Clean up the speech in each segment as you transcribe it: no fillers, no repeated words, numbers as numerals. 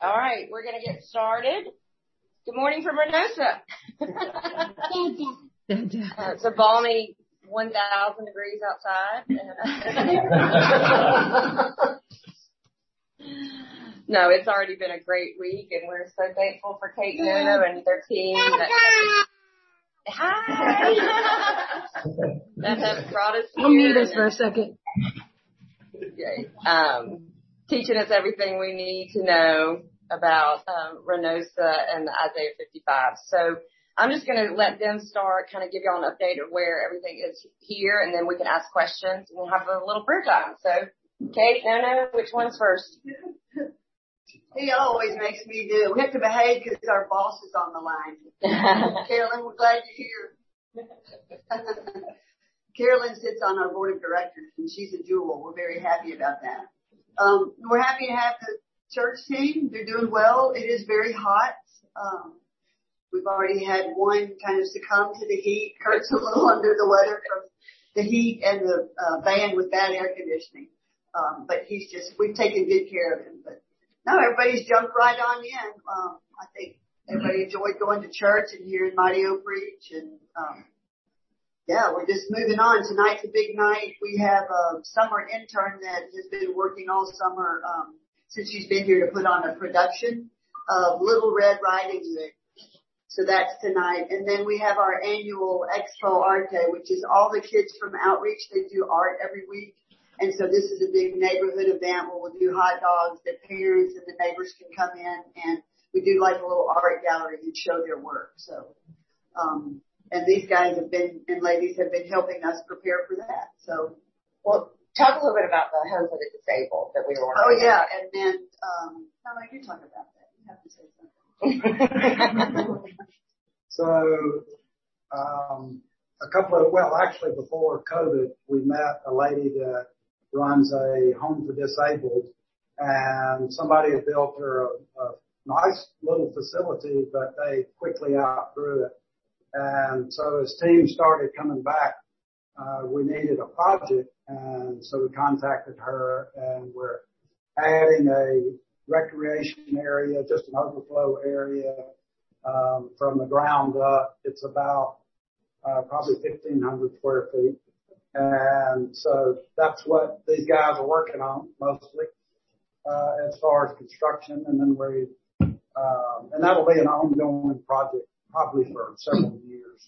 All right, we're going to get started. Good morning from Reynosa. It's a balmy 1,000 degrees outside. No, it's already been a great week, and we're so thankful for Kate Nuno and their team that have brought us here. I'll mute us for a second. Teaching us everything we need to know about Reynosa and the Isaiah 55. So I'm just going to let them start, kind of give y'all an update of where everything is here, and then we can ask questions and we'll have a little prayer time. So, Kate, no, which one's first? He always makes me do. We have to behave because our boss is on the line. Carolyn, we're glad you're here. Carolyn sits on our board of directors, and she's a jewel. We're very happy about that. We're happy to have the church team. They're doing well. It is very hot. We've already had one kind of succumb to the heat. Kurt's a little under the weather from the heat and the van with bad air conditioning. But we've taken good care of him. But no, everybody's jumped right on in. I think everybody enjoyed going to church and hearing Mario preach. And we're just moving on. Tonight's a big night. We have a summer intern that has been working all summer since she's been here to put on a production of Little Red Riding Hood. So that's tonight. And then we have our annual Expo Arte, which is all the kids from Outreach. They do art every week. And so this is a big neighborhood event where we'll do hot dogs. The parents and the neighbors can come in, and we do like a little art gallery and show their work. So, and these guys and ladies have been helping us prepare for that. So, well, talk a little bit about the Home for the Disabled that we were working on. Oh, yeah. And then, you talk about that. You have to say something. So, actually before COVID, we met a lady that runs a home for disabled, and somebody had built her a nice little facility, but they quickly outgrew it. And so as team started coming back, we needed a project, and so we contacted her, and we're adding a recreation area, just an overflow area, from the ground up. It's about probably 1,500 square feet. And so that's what these guys are working on mostly, as far as construction. And then and that'll be an ongoing project probably for several years.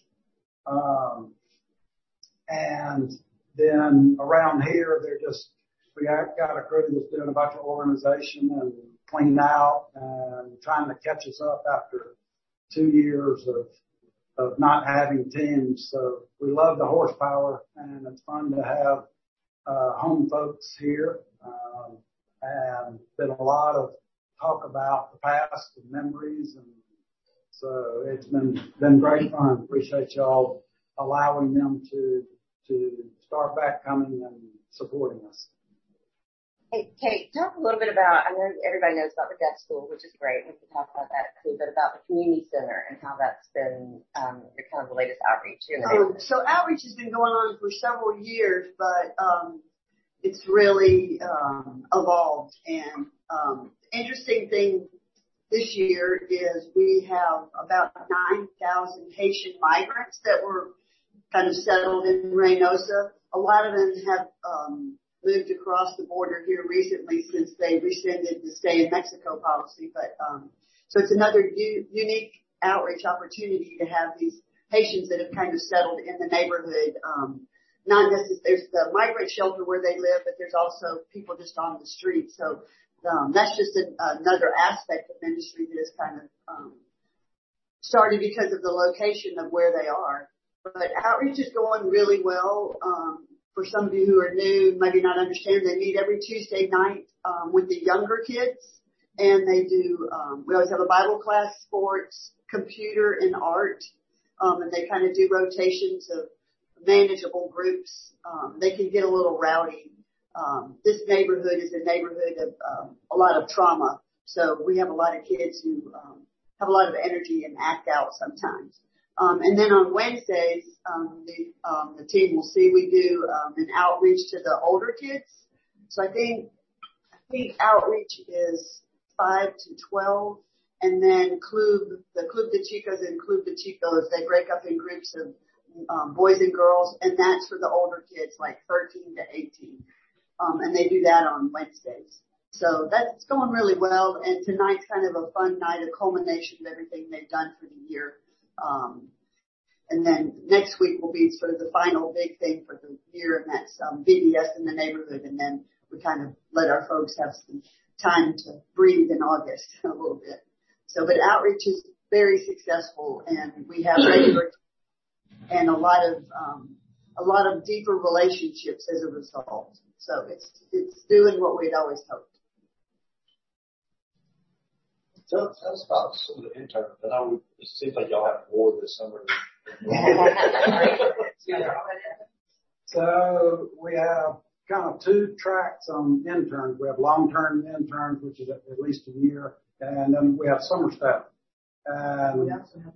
And then around here, we got a crew that's doing a bunch of organization and clean out and trying to catch us up after 2 years of not having teams. So we love the horsepower, and it's fun to have home folks here. And been a lot of talk about the past and memories, and so it's been great fun. Appreciate y'all allowing them to start back coming and supporting us. Hey, Kate, talk a little bit about, I know everybody knows about the deaf school, which is great. We can talk about that too, but about the community center and how that's been your kind of the latest outreach. So outreach has been going on for several years, but it's really evolved. And interesting thing this year is we have about 9,000 Haitian migrants that were kind of settled in Reynosa. A lot of them have moved across the border here recently since they rescinded the stay in Mexico policy. But so it's another unique outreach opportunity to have these Haitians that have kind of settled in the neighborhood. Not necessarily, there's the migrant shelter where they live, but there's also people just on the street. So that's just another aspect of ministry that is kind of started because of the location of where they are. But outreach is going really well. For some of you who are new, maybe not understand, they meet every Tuesday night with the younger kids, and they do. We always have a Bible class, sports, computer, and art, and they kind of do rotations of manageable groups. They can get a little rowdy. This neighborhood is a neighborhood of a lot of trauma, so we have a lot of kids who have a lot of energy and act out sometimes. And then on Wednesdays, the team will see we do an outreach to the older kids. So I think outreach is 5 to 12. And then the Club de Chicas and Club de Chicos, they break up in groups of boys and girls, and that's for the older kids, like 13 to 18. And they do that on Wednesdays. So that's going really well. And tonight's kind of a fun night, a culmination of everything they've done for the year. And then next week will be sort of the final big thing for the year, and that's VBS in the neighborhood. And then we kind of let our folks have some time to breathe in August a little bit. So, but outreach is very successful, and we have regular and a lot of deeper relationships as a result. So it's doing what we'd always hoped. Tell us about some of the interns. I know it seems like y'all have more this summer. So we have kind of two tracks on interns. We have long-term interns, which is at least a year, and then we have summer staff. And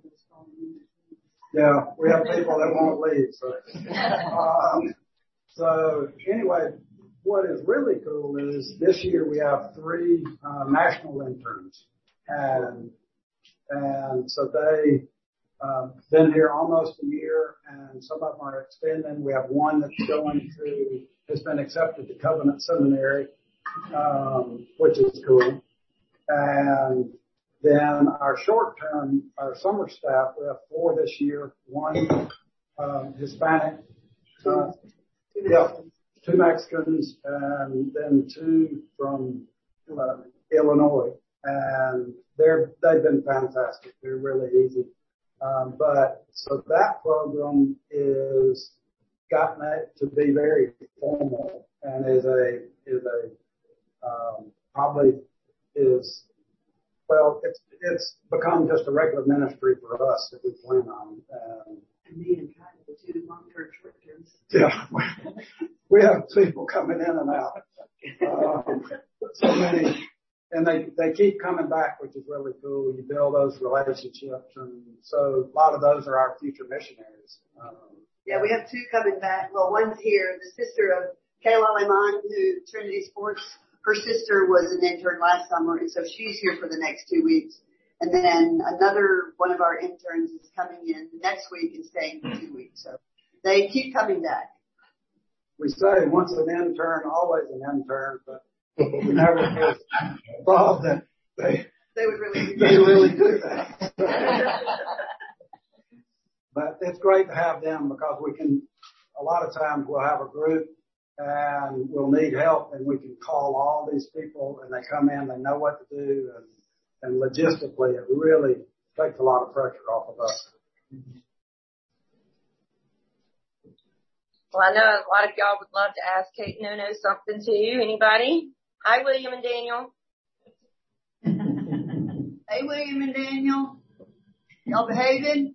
yeah, we have people that won't leave. So anyway, what is really cool is this year we have 3 national interns, and so they been here almost a year, and some of them are extending. We have one that's has been accepted to Covenant Seminary, which is cool. And then our short-term, our summer staff, we have 4 this year. 1 Hispanic, 2 Mexicans, and then 2 from Illinois. And they've been fantastic. They're really easy. But so that program is gotten it to be very formal, and it's become just a regular ministry for us that we plan on. And me and kind of the 2 long-term short-terms. Yeah, we have people coming in and out. So many. And they keep coming back, which is really cool. You build those relationships, and so a lot of those are our future missionaries. Yeah, we have 2 coming back. Well, one's here, the sister of Kayla Lehman, who Trinity Sports. Her sister was an intern last summer, and so she's here for the next 2 weeks. And then another one of our interns is coming in next week and staying for 2 weeks. So they keep coming back. We say once an intern, always an intern, but we never thought that they would really do that. But it's great to have them, because a lot of times we'll have a group and we'll need help, and we can call all these people, and they come in, they know what to do, and logistically it really takes a lot of pressure off of us. Well, I know a lot of y'all would love to ask Kate Nono something too. Anybody? Hi, William and Daniel. Hey, William and Daniel. Y'all behaving?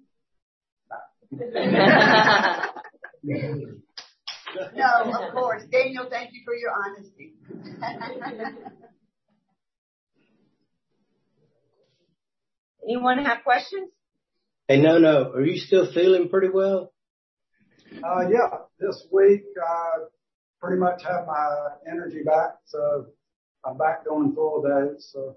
No, of course. Daniel, thank you for your honesty. Anyone have questions? Hey, no. Are you still feeling pretty well? Yeah. This week, I pretty much have my energy back, so I'm back going full days. So.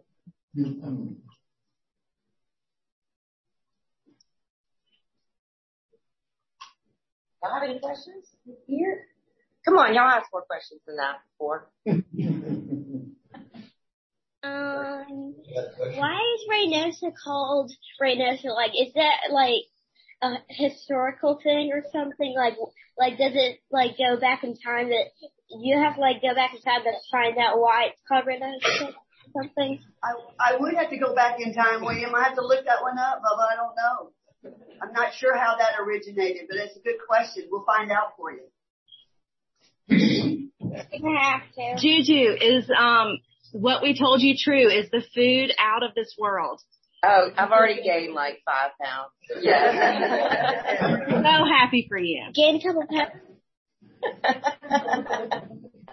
Y'all have any questions here? Come on, y'all asked more questions than that before. Why is Reynosa called Reynosa? Like, is that like a historical thing or something? Like does it like go back in time that you have to like go back in time to find out why it's called Reynosa? Something. I would have to go back in time, William. I have to look that one up, Bubba. I don't know. I'm not sure how that originated, but it's a good question. We'll find out for you. Juju, is what we told you true? Is the food out of this world? Oh, I've already gained like 5 pounds. Yes. So happy for you. Gained a couple pounds.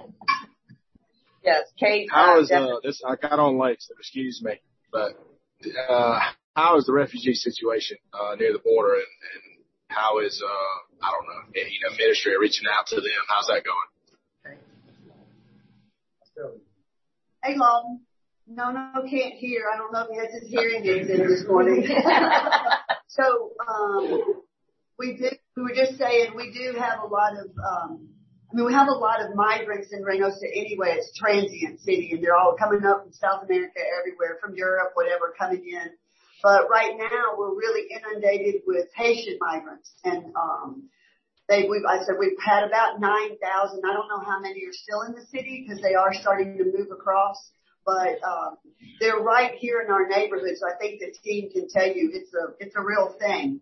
Yes, Kate. How is this? I got on late, so excuse me. But how is the refugee situation near the border, and how is I don't know, ministry reaching out to them? How's that going? Hey, Lawton. No, can't hear. I don't know if he has his hearing aids in this morning. So, we were just saying we do have a lot of, we have a lot of migrants in Reynosa anyway. It's a transient city and they're all coming up from South America, everywhere, from Europe, whatever, coming in. But right now we're really inundated with Haitian migrants and, we've had about 9,000. I don't know how many are still in the city because they are starting to move across, but, they're right here in our neighborhood. So I think the team can tell you it's a real thing.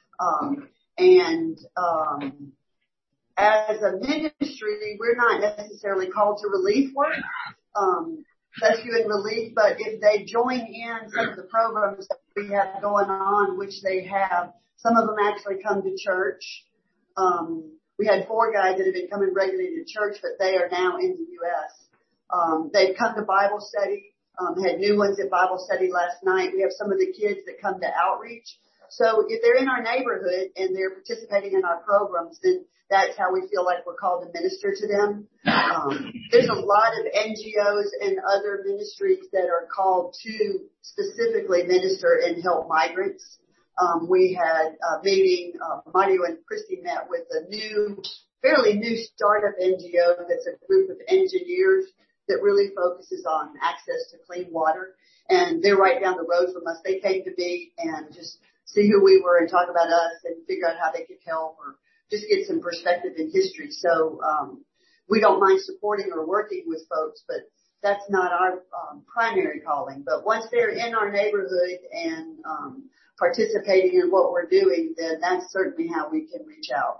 As a ministry, we're not necessarily called to relief work, rescue and relief, but if they join in some of the programs that we have going on, which they have, some of them actually come to church. We had 4 guys that have been coming regularly to church, but they are now in the U.S. They've come to Bible study, had new ones at Bible study last night. We have some of the kids that come to outreach. So if they're in our neighborhood and they're participating in our programs, then that's how we feel like we're called to minister to them. There's a lot of NGOs and other ministries that are called to specifically minister and help migrants. We had a meeting, Mario and Christy met with a fairly new startup NGO that's a group of engineers that really focuses on access to clean water. And they're right down the road from us. They came to me and just see who we were and talk about us and figure out how they could help or just get some perspective in history. So, we don't mind supporting or working with folks, but that's not our primary calling. But once they're in our neighborhood and participating in what we're doing, then that's certainly how we can reach out.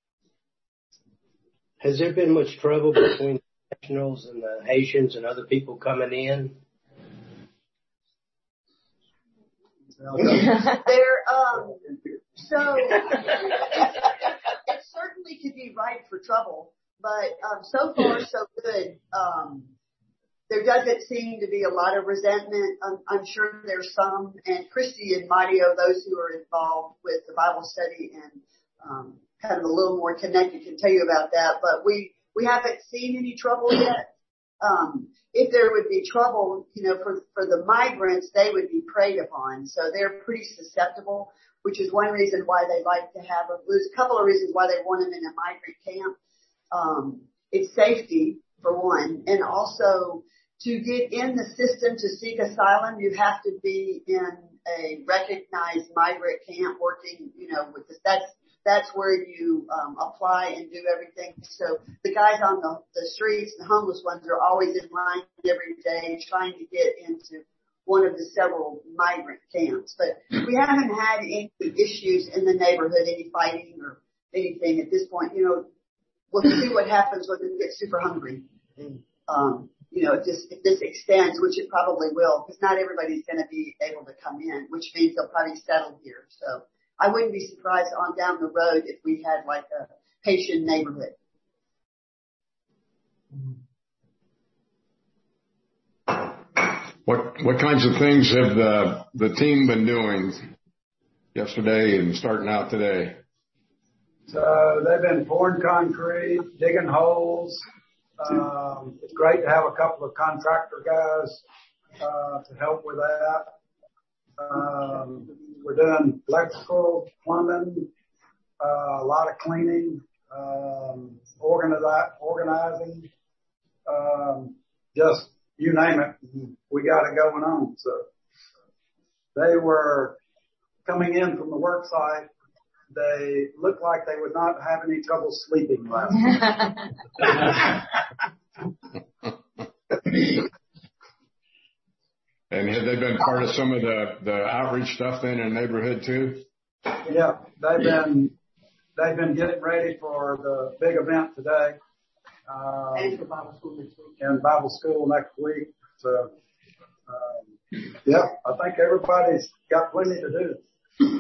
Has there been much trouble between the nationals and the Haitians and other people coming in? So it certainly could be ripe for trouble, but so far so good. There doesn't seem to be a lot of resentment. I'm sure there's some, and Christy and Mario, those who are involved with the Bible study and kind of a little more connected, can tell you about that. But we haven't seen any trouble yet. If there would be trouble, for the migrants, they would be preyed upon. So they're pretty susceptible, which is one reason why they like to have there's a couple of reasons why they want them in a migrant camp. It's safety, for one, and also to get in the system to seek asylum, you have to be in a recognized migrant camp working, with this. That's where you apply and do everything. So the guys on the streets, the homeless ones, are always in line every day trying to get into one of the several migrant camps. But we haven't had any issues in the neighborhood, any fighting or anything at this point. We'll see what happens when we get super hungry. If this extends, which it probably will, because not everybody's going to be able to come in, which means they'll probably settle here. So I wouldn't be surprised on down the road if we had like a Haitian neighborhood. What kinds of things have the team been doing yesterday and starting out today? So they've been pouring concrete, digging holes. It's great to have a couple of contractor guys to help with that. We're doing electrical, plumbing, a lot of cleaning, organizing, just you name it. We got it going on. So they were coming in from the work site. They looked like they would not have any trouble sleeping last night. And have they been part of some of the outreach stuff then in the neighborhood too? Yeah, they've been getting ready for the big event today. And for Bible school next week. And Bible school next week. So, I think everybody's got plenty to do.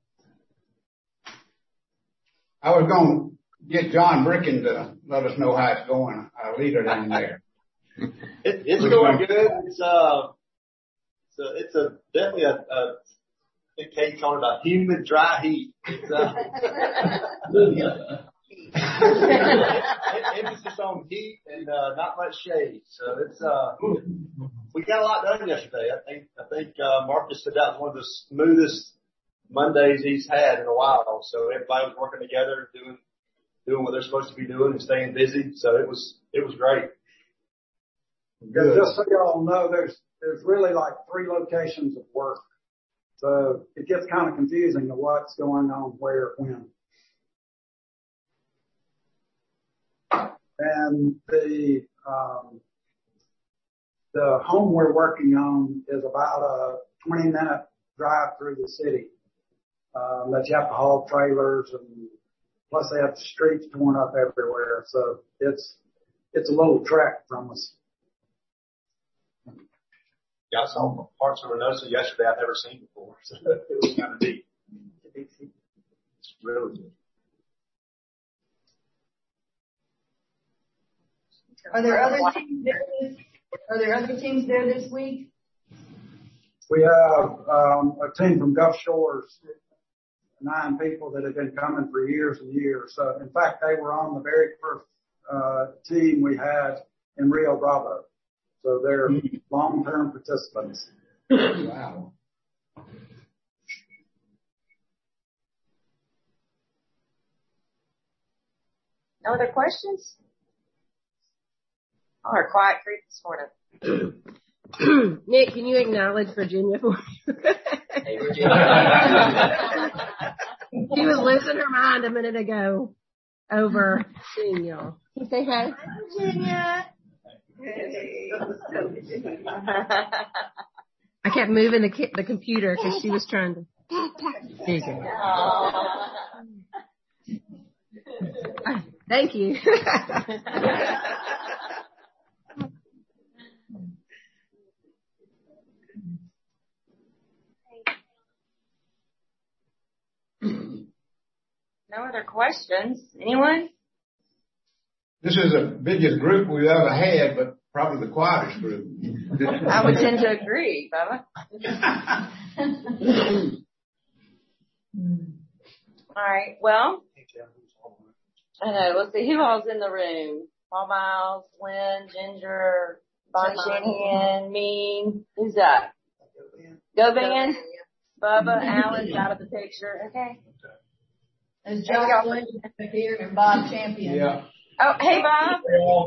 I was going to get John Bricken to let us know how it's going, our leader down there. It's going good. It's definitely a Kate talking about humid, dry heat. It's emphasis on heat and not much shade. So we got a lot done yesterday. I think Marcus said that was one of the smoothest Mondays he's had in a while. So everybody was working together, doing what they're supposed to be doing and staying busy. So it was great. Good. Just so y'all know, there's really like 3 locations of work. So it gets kind of confusing to what's going on where, when. And the home we're working on is about a 20-minute drive through the city. That you have to haul trailers, and plus they have the streets torn up everywhere. So it's a little trek from us. Yeah, I saw parts of Reynosa yesterday I've never seen before. So it was kind of neat. It's really good. Are there other teams there this week? We have a team from Gulf Shores, 9 people that have been coming for years and years. So, in fact, they were on the very first team we had in Rio Bravo. So they're long-term participants. Wow. No other questions? Oh, our quiet group this morning. Nick, can you acknowledge Virginia for me? Hey, Virginia. She was losing her mind a minute ago over seeing y'all. Can you say hi? Hi, Virginia. Hey. I kept moving the computer because she was trying to. There you go. Thank you. No other questions? Anyone? This is the biggest group we've ever had, but probably the quietest group. I would tend to agree, Bubba. All right. Well, I know. Let's see who all's in the room. Paul Miles, Lynn, Ginger, Bonnie Shanahan, me. Who's that? Go Van. Bubba, Alan's out of the picture. Okay. There's Josh Williams here and Bob Champion. Yeah. Oh, hey, Bob.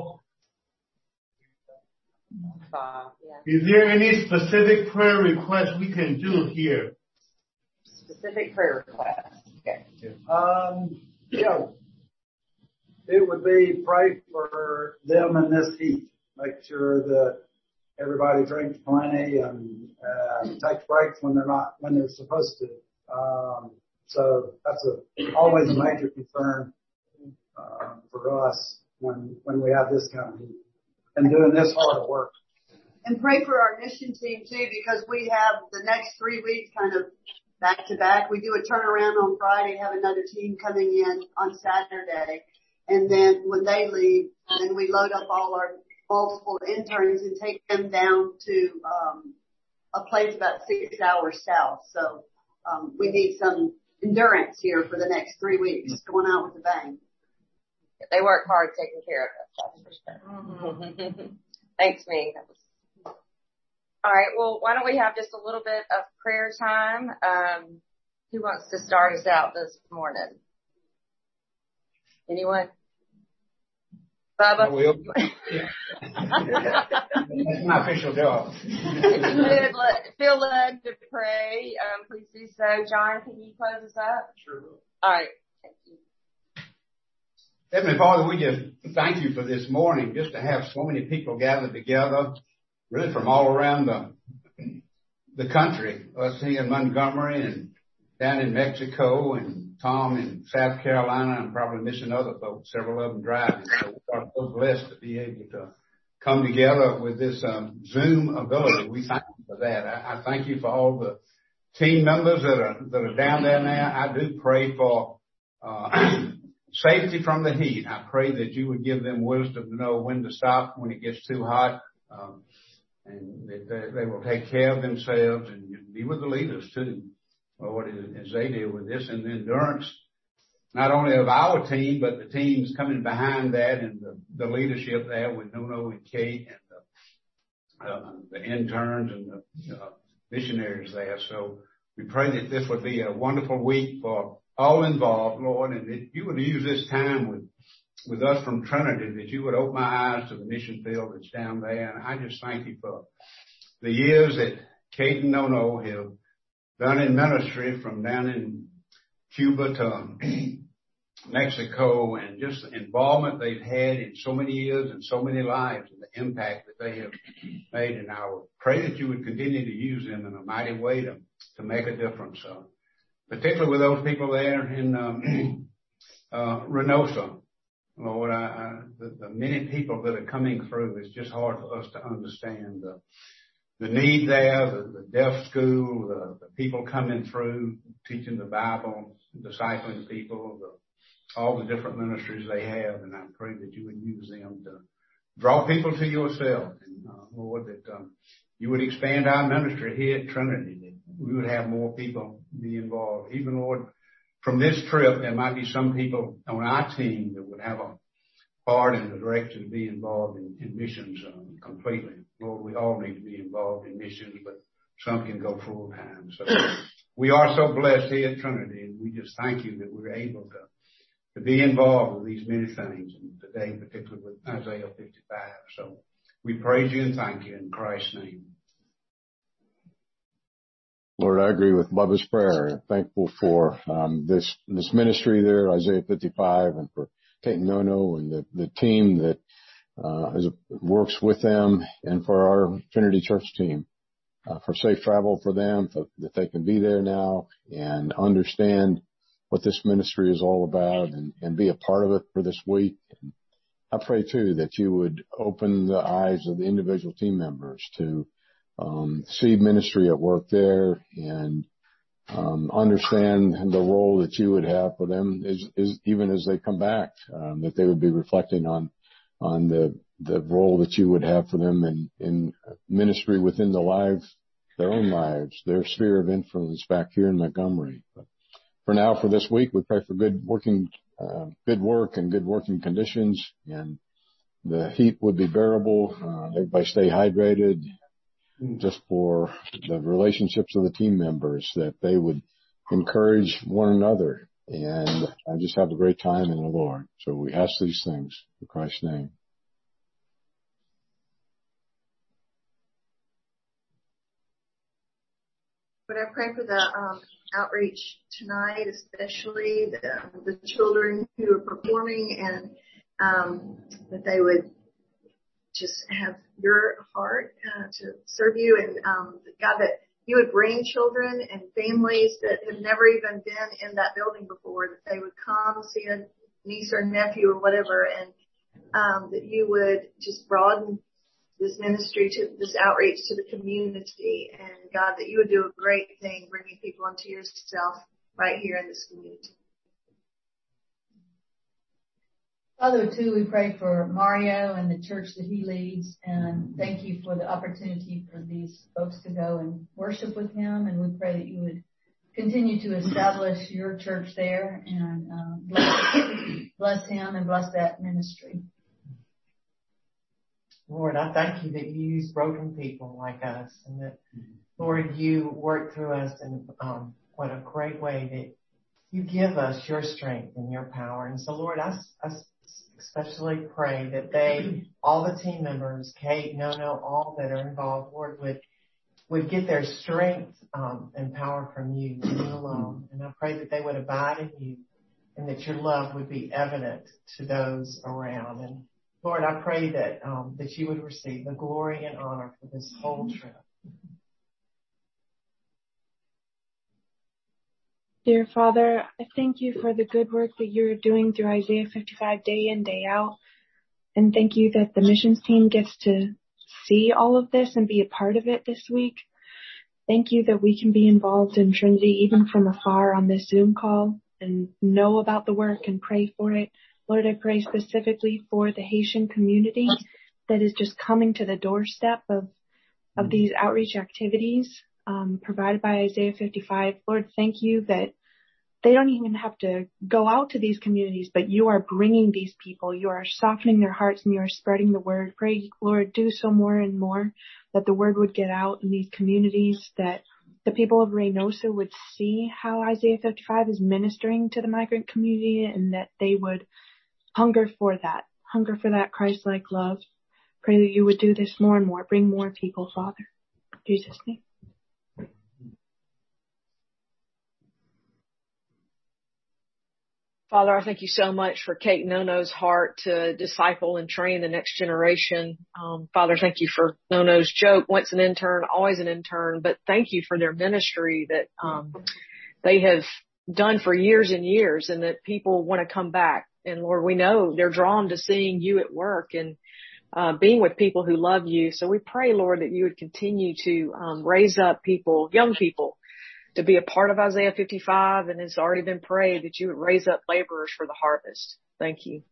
Bob, yeah. Is there any specific prayer request we can do here? Specific prayer request. Okay. Yeah. It would be pray for them in this heat. Make sure that everybody drinks plenty and takes breaks when they're supposed to. So that's always a major concern for us when we have this kind of heat and doing this hard work. And pray for our mission team too, because we have the next 3 weeks kind of back to back. We do a turnaround on Friday, have another team coming in on Saturday. And then when they leave, then we load up all our multiple interns and take them down to a place about 6 hours south. So we need some endurance here for the next 3 weeks, going out with a bang. They work hard taking care of us, that's for sure. Mm-hmm. Thanks, me. All right. Well, why don't we have just a little bit of prayer time? Who wants to start us out this morning? Anyone? Bubba? I will. That's my official job. If you feel led to pray, please do so. John, can you close us up? Sure will. All right. Thank you. Heavenly Father, we just thank you for this morning, just to have so many people gathered together, really from all around the country, us here in Montgomery and down in Mexico and Tom in South Carolina. I'm probably missing other folks, several of them driving. So we are so blessed to be able to come together with this Zoom ability. We thank you for that. I thank you for all the team members that are down there now. I do pray for safety from the heat. I pray that you would give them wisdom to know when to stop when it gets too hot. And that they will take care of themselves and be with the leaders too, Lord, as they deal with this, and the endurance, not only of our team, but the teams coming behind that and the leadership there with Nuno and Kate. And the interns and the missionaries there. So we pray that this would be a wonderful week for all involved, Lord, and that you would use this time with us from Trinity, that you would open my eyes to the mission field that's down there. And I just thank you for the years that Kate and Nono have done in ministry, from down in Cuba to Mexico, and just the involvement they've had in so many years and so many lives, and the impact that they have made. And I would pray that you would continue to use them in a mighty way to make a difference, particularly with those people there in Reynosa. Lord, the many people that are coming through, it's just hard for us to understand the need there, the deaf school, the people coming through, teaching the Bible, discipling people, all the different ministries they have. And I pray that you would use them to draw people to yourself. And Lord, that you would expand our ministry here at Trinity, that we would have more people be involved. Even, Lord, from this trip, there might be some people on our team that would have a part in the direction to be involved in missions completely. Lord, we all need to be involved in missions, but some can go full time. So we are so blessed here at Trinity, and we just thank you that we're able to be involved with these many things, and today particularly with Isaiah 55. So we praise you and thank you in Christ's name. Lord, I agree with Bubba's prayer. Thankful for this ministry there, Isaiah 55, and for Kate and Nono and the team that works with them, and for our Trinity Church team, for safe travel for them, that they can be there now and understand what this ministry is all about, and be a part of it for this week. And I pray too that you would open the eyes of the individual team members to see ministry at work there, and understand the role that you would have for them is even as they come back, that they would be reflecting on the role that you would have for them in ministry within their own lives, their sphere of influence back here in Montgomery. But for now, for this week, we pray for good work and good working conditions, and the heat would be bearable. Everybody stay hydrated. Just for the relationships of the team members, that they would encourage one another and just have a great time in the Lord. So we ask these things in Christ's name. But I pray for the outreach tonight, especially the children who are performing, and that they would just have your heart to serve you, and God, that you would bring children and families that have never even been in that building before, that they would come see a niece or nephew or whatever, and that you would just broaden this ministry, to this outreach to the community, and God, that you would do a great thing bringing people into yourself right here in this community. Father, too, we pray for Mario and the church that he leads, and thank you for the opportunity for these folks to go and worship with him, and we pray that you would continue to establish your church there, and bless him and bless that ministry. Lord, I thank you that you use broken people like us, and that, Lord, you work through us in what a great way that you give us your strength and your power. And so, Lord, I especially pray that all the team members, Kate, Nono, all that are involved, Lord, would get their strength and power from you and you alone. And I pray that they would abide in you, and that your love would be evident to those around. And Lord, I pray that you would receive the glory and honor for this whole trip. Dear Father, I thank you for the good work that you're doing through Isaiah 55 day in, day out. And thank you that the missions team gets to see all of this and be a part of it this week. Thank you that we can be involved in Trinity even from afar on this Zoom call and know about the work and pray for it. Lord, I pray specifically for the Haitian community that is just coming to the doorstep of these outreach activities provided by Isaiah 55. Lord, thank you that they don't even have to go out to these communities, but you are bringing these people. You are softening their hearts and you are spreading the word. Pray, Lord, do so more and more, that the word would get out in these communities, that the people of Reynosa would see how Isaiah 55 is ministering to the migrant community, and that they would hunger for that Christ-like love. Pray that you would do this more and more. Bring more people, Father. In Jesus' name. Father, I thank you so much for Kate Nono's heart to disciple and train the next generation. Father, thank you for Nono's joke. Once an intern, always an intern. But thank you for their ministry that they have done for years and years, and that people want to come back. And Lord, we know they're drawn to seeing you at work and being with people who love you. So we pray, Lord, that you would continue to raise up people, young people, to be a part of Isaiah 55, and it's already been prayed that you would raise up laborers for the harvest. Thank you.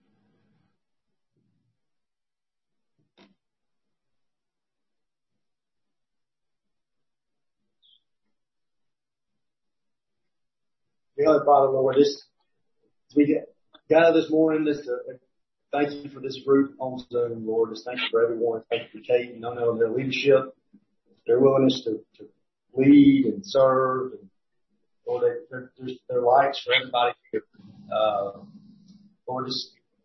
Dear Father, Lord, as we gather this morning, thank you for this group on Zoom, Lord. Just thank you for everyone. Thank you for Kate and Nono and their leadership, their willingness to lead and serve, and Lord, their lives for everybody here. Lord,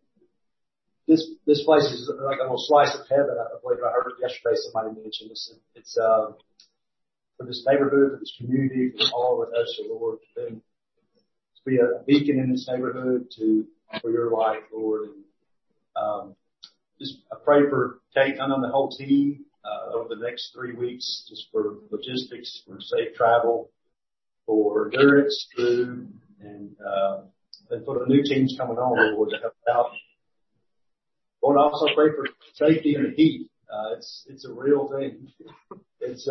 this place is like a little slice of heaven. I believe I heard yesterday somebody mention this. It's for this neighborhood, for this community, for all of us, Lord, to be a beacon in this neighborhood for your life, Lord. And I pray for Kate and the whole team over the next 3 weeks, just for logistics, for safe travel, for endurance, food, and for the new teams coming on, Lord, to help out. Lord, I also pray for safety in the heat. It's a real thing. It's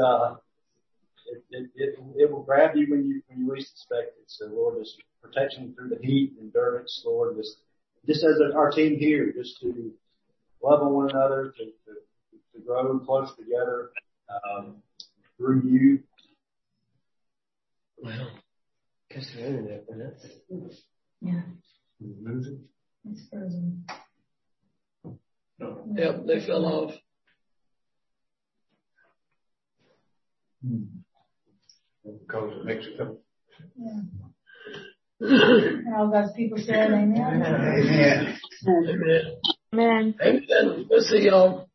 it will grab you when you least expect it. So Lord, just protection through the heat, endurance, Lord, just as our team here, just to love on one another, to grow close together through you. Well, because the internet went up. Yeah. Lose it? It's frozen. No. Yep, they fell off. Because it makes it come. Yeah. And all God's people said amen. Amen. Amen. Amen. We'll see y'all.